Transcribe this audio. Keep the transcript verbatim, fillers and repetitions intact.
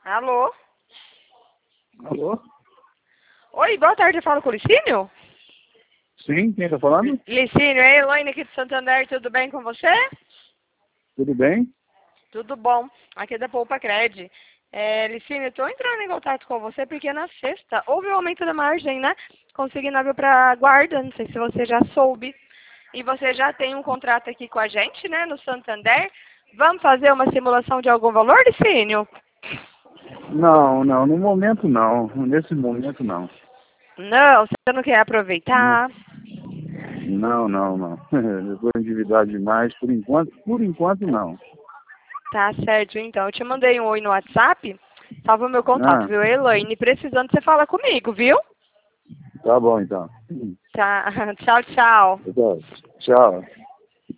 Alô? Alô? Oi, boa tarde, eu falo com o Licínio? Sim, quem está falando? Licínio, é a Elaine aqui de Santander, tudo bem com você? Tudo bem? Tudo bom, aqui é da Poupa Cred. É, Licínio, estou entrando em contato com você porque na sexta houve um aumento da margem, né? Consignável para guarda, não sei se você já soube. E você já tem um contrato aqui com a gente, né, no Santander. Vamos fazer uma simulação de algum valor, Licínio? Não, não, no momento não. Nesse momento não. Não, você não quer aproveitar? Não, não, não. Eu vou endividar demais. Por enquanto, por enquanto não. Tá certo, então. Eu te mandei um oi no WhatsApp. Salva o meu contato, Ah, viu, Elaine? Precisando, você fala comigo, viu? tá bom então. Tá. Tchau, tchau. Tá. Tchau.